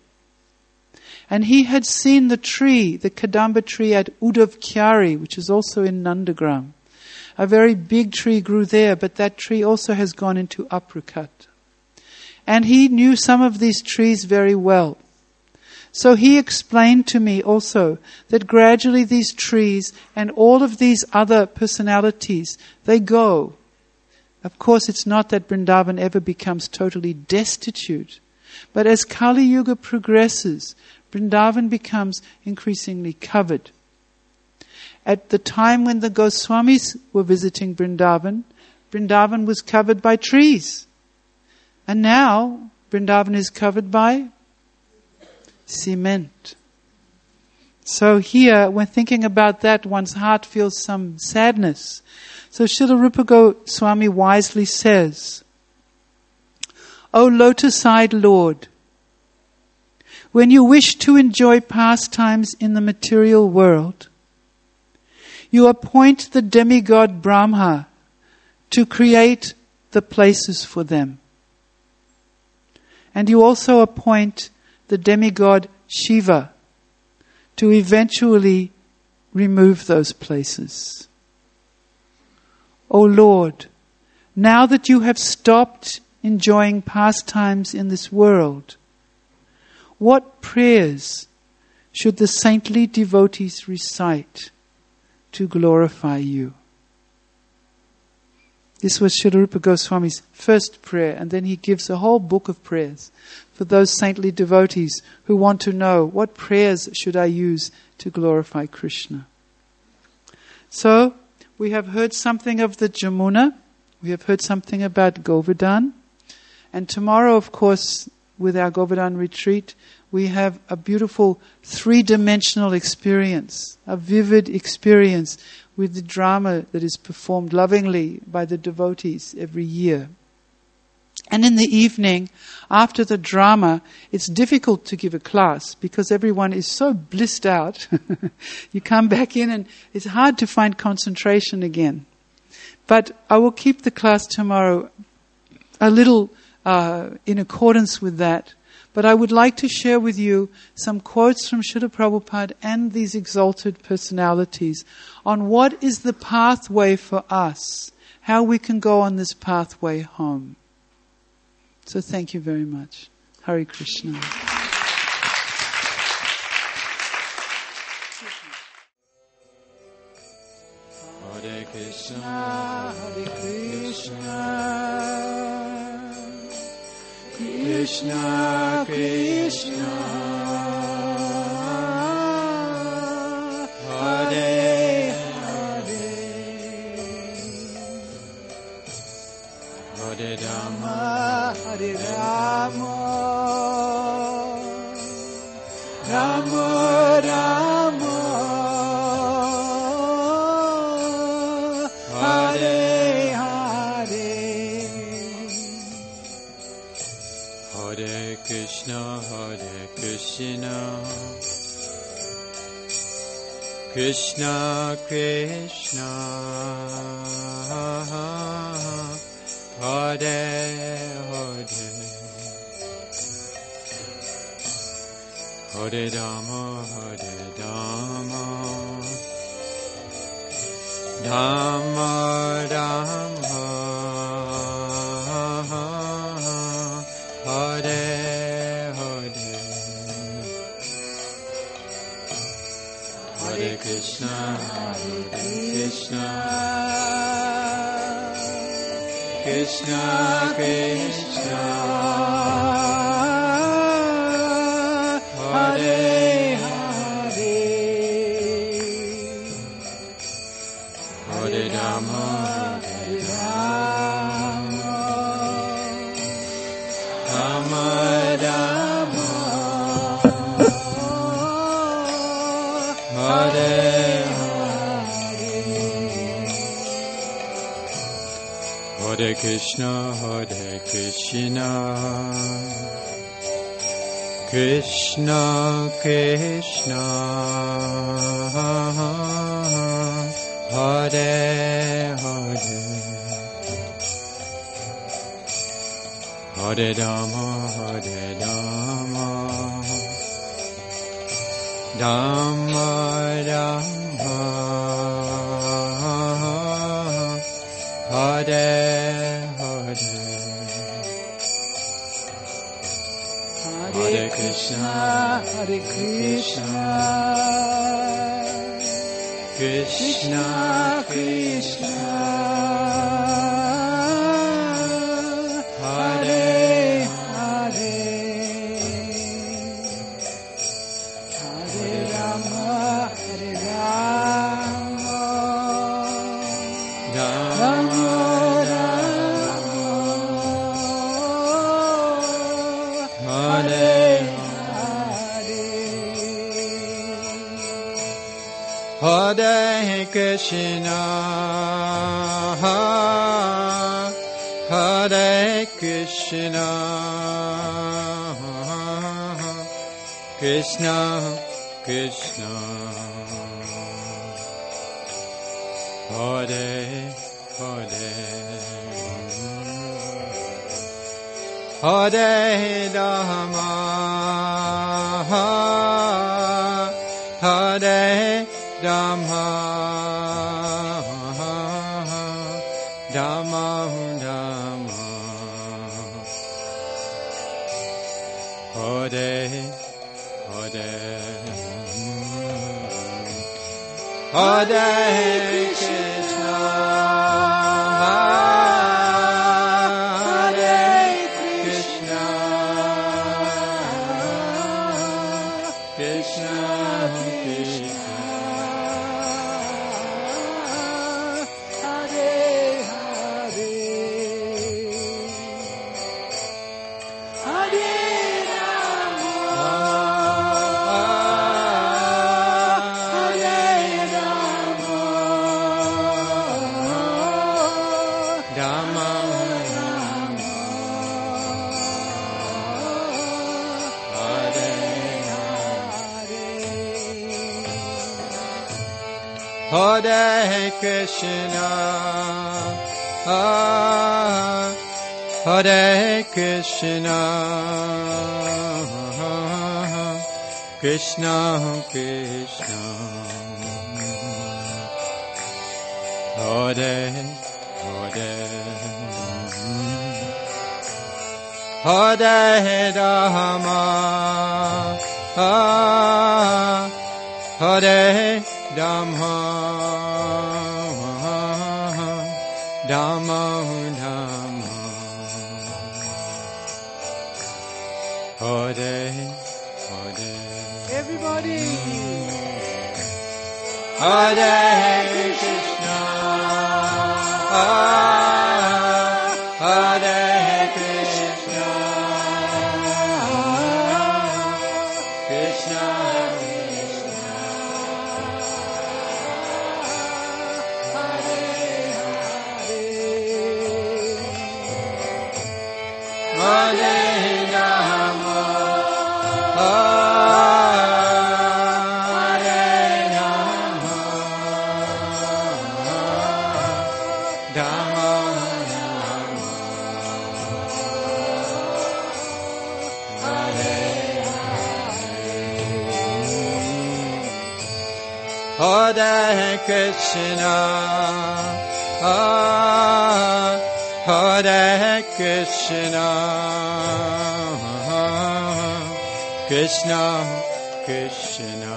And he had seen the tree, the Kadamba tree at Uddhavkyari, which is also in Nandagram. A very big tree grew there, but that tree also has gone into apricot. And he knew some of these trees very well. So he explained to me also that gradually these trees and all of these other personalities, they go. Of course, it's not that Vrindavan ever becomes totally destitute. But as Kali Yuga progresses, Vrindavan becomes increasingly covered. At the time when the Goswamis were visiting Vrindavan, Vrindavan was covered by trees. And now Vrindavan is covered by cement. So here, when thinking about that, one's heart feels some sadness. So Srila Rupa Goswami wisely says, O lotus-eyed Lord, when you wish to enjoy pastimes in the material world, you appoint the demigod Brahma to create the places for them. And you also appoint the demigod Shiva to eventually remove those places. O Lord, now that you have stopped enjoying pastimes in this world, what prayers should the saintly devotees recite to glorify you? This was Srila Rupa Goswami's first prayer, and then he gives a whole book of prayers for those saintly devotees who want to know, what prayers should I use to glorify Krishna? So, we have heard something of the Jamuna, we have heard something about Govardhan, and tomorrow, of course, with our Govardhan retreat, we have a beautiful three-dimensional experience, a vivid experience with the drama that is performed lovingly by the devotees every year. And in the evening, after the drama, it's difficult to give a class because everyone is so blissed out. You come back in and it's hard to find concentration again. But I will keep the class tomorrow a little in accordance with that. But I would like to share with you some quotes from Srila Prabhupada and these exalted personalities on what is the pathway for us, how we can go on this pathway home. So thank you very much. Hare Krishna. Hare Krishna, Hare Krishna. Krishna, Krishna, Hare Hare, Hare Rama, Hare Rama, Rama Rama, Hare Hare, Hare Krishna, Hare Krishna, Krishna Krishna, Hare Hare, Hare Rama, Hare Rama, Rama Rama, Hare Hare, Hare Krishna, Hare Krishna, Krishna Krishna, Hare Hare, Hare Rama, Hare Rama, Rama Rama, Hare Hare Krishna, Hare Krishna, Krishna Krishna, Hare Hare, Hare Rama, Hare Rama, Rama Rama, Hare Hare, Hare Krishna, Hare Krishna, Krishna Krishna, Hare Hare, Hare Rama, Hare Rama, Rama Rama, Hare Krishna, Hare Krishna, Krishna Krishna, Hare Hare, Hare Rama, Hare Rama, Rama Rama, Hare Hare, Hare Krishna, Hare Krishna, Krishna Krishna, Hare Hare, Hare Rama, Hare Rama, Rama Hare Hare Krishna, Hare Krishna, Krishna Krishna, Hare Hare, Hare Rama, Hare Rama, Rama Rama, Hare Hare. everybody. Hare Krishna, Hare Krishna, Krishna Krishna, Hare Rama, Hare Rama, Rama Rama, Hare Hare Krishna, Hare Krishna, Krishna Krishna,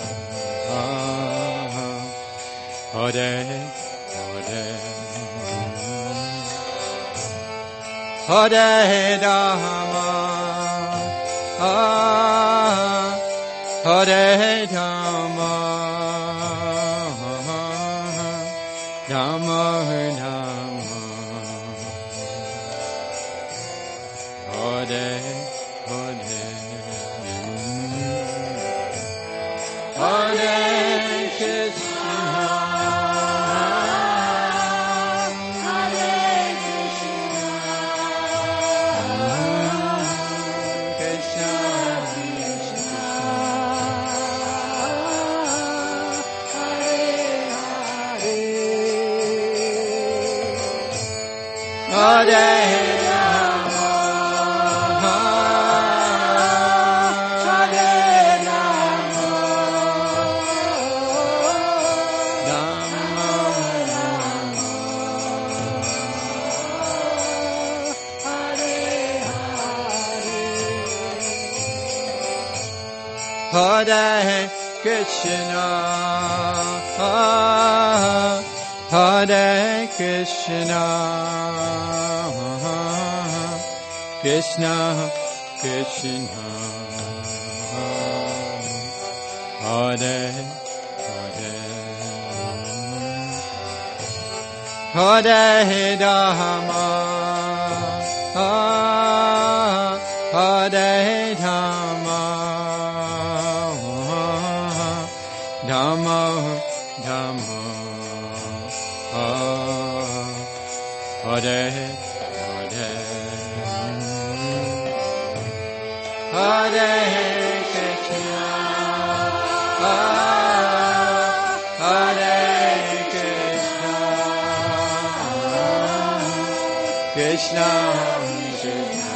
Hare Hare, Hare Rama, Hare Rama, Rama Rama, Hare Hare, Hare Krishna, Hare Krishna, Krishna Krishna, Hare Rama, Hare Rama, Rama Rama, Hare Krishna, Hare Krishna, Krishna Krishna, Hare Hare, Hare Rama, Hare Rama, Rama Krishna Krishna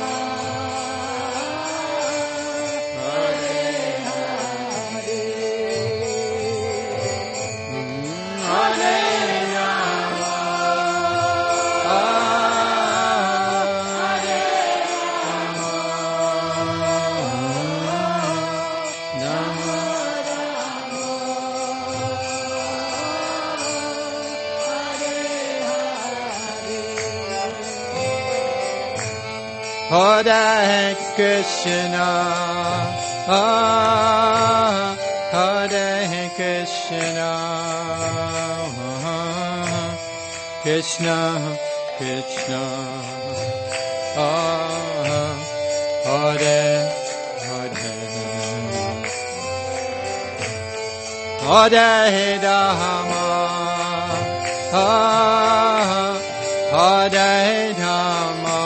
Hare Krishna, Hare Krishna, Krishna Krishna, Hare Hare, Hare Rama, Hare Rama.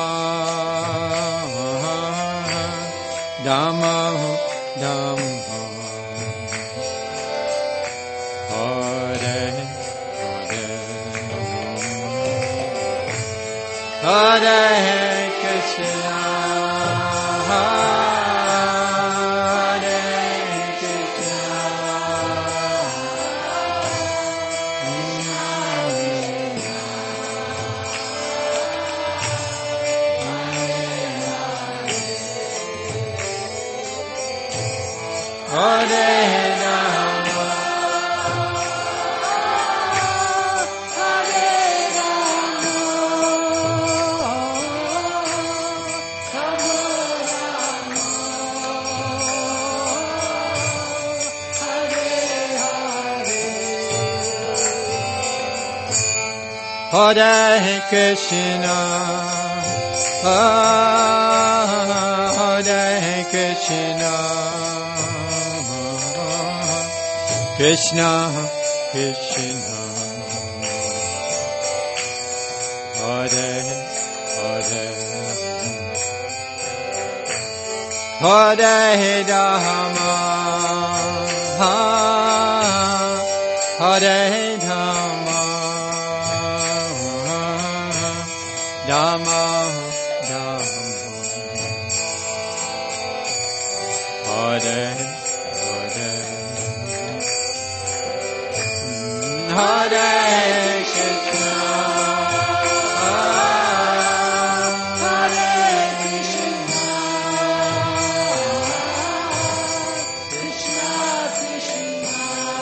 Dhamma Dhamma Hare Hare Hare Krishna Hare Krishna Hare Rama, Hare Hare Krishna, Hare Krishna, Krishna Krishna, Hare Hare, Hare Rama, Hare Rama, Rama Rama, Hare Hare, Hare Krishna, Hare Krishna, Krishna Krishna,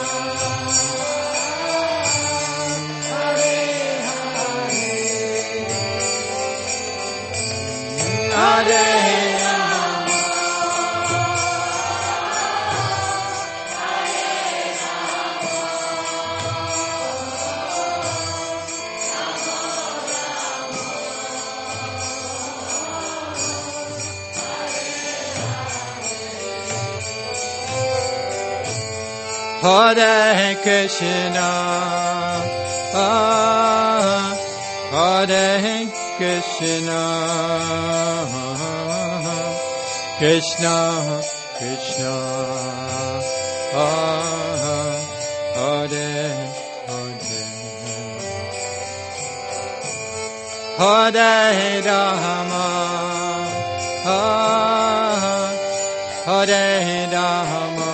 Hare Hare, Hare Hare Krishna, Hare Krishna, Krishna Krishna, Hare Hare, Hare Rama, Hare Rama,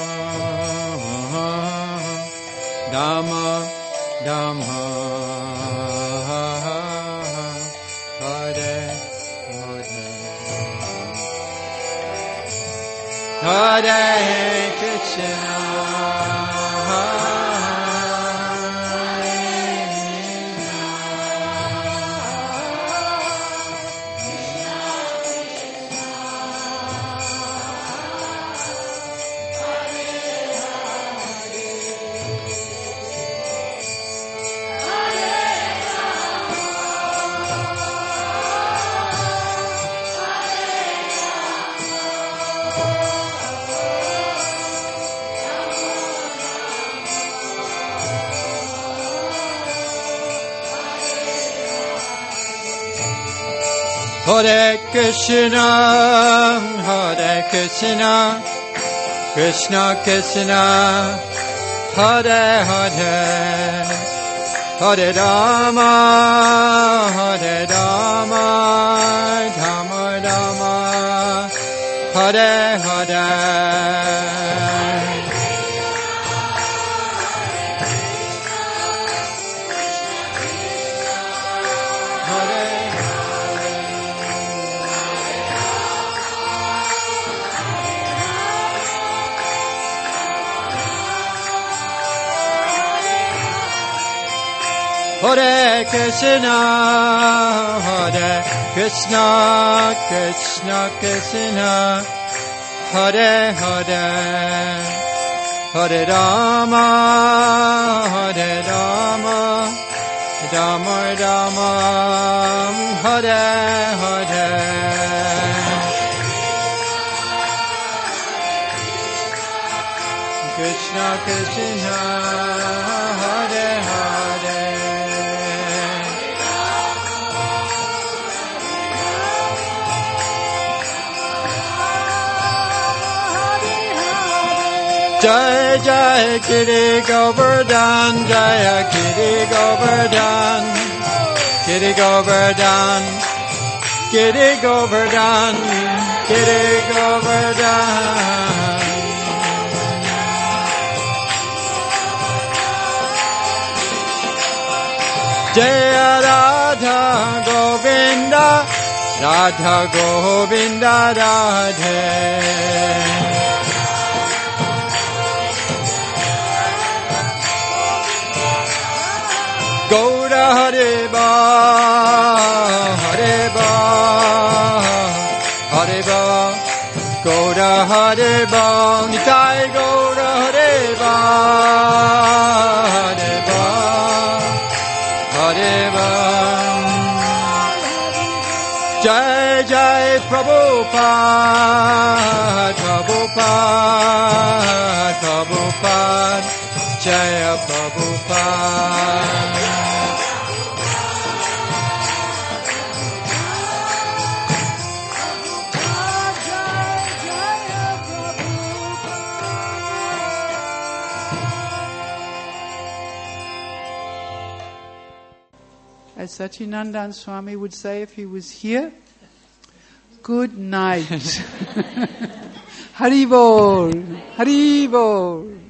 Dhamma Dhamma, Hare Hare, Hare Krishna, Hare Krishna, Hare Krishna, Krishna Krishna, Hare Hare, Hare Rama, Hare Rama, Rama Rama, Hare Hare. Hare Krishna, Hare Krishna, Krishna Krishna, Hare Hare, Hare Rama, Hare Rama, Rama Rama, Hare Hare. Krishna Krishna, Hare Hare. Jai Jai Giri Govardhan, Jaya Giri Govardhan, Giri Govardhan, Giri Govardhan, Giri Govardhan. Jaya Radha Govinda, Radha Govinda Radhe. Gaura Hare Ba, Hare Ba, Hare Ba, Gaura Hare Ba, Nitai Gaura Hare Ba, Hare Ba, Hare Ba. Jai Jai Prabhupada, Prabhupada, Prabhupada, Jaya Prabhupada. As Sachinandan Swami would say if he was here, good night. Hari Bol, Hari Bol.